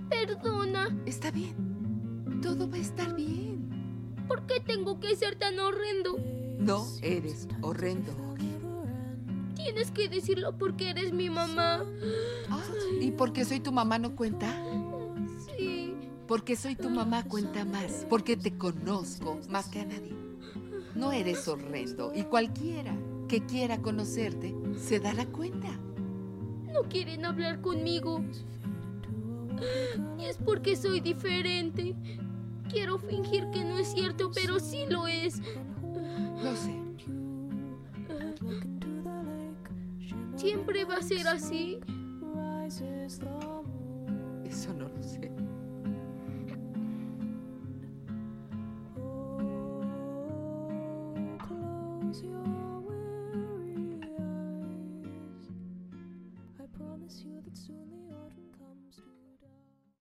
Perdona. Está bien. Todo va a estar bien. ¿Por qué tengo que ser tan horrendo? No eres horrendo. Tienes que decirlo porque eres mi mamá. Ah, ¿y porque soy tu mamá no cuenta? Sí. Porque soy tu mamá cuenta más. Porque te conozco más que a nadie. No eres horrendo. Y cualquiera que quiera conocerte se dará cuenta. No quieren hablar conmigo. Y es porque soy diferente. Quiero fingir que no es cierto, pero sí lo es. Lo sé. ¿Siempre va a ser así?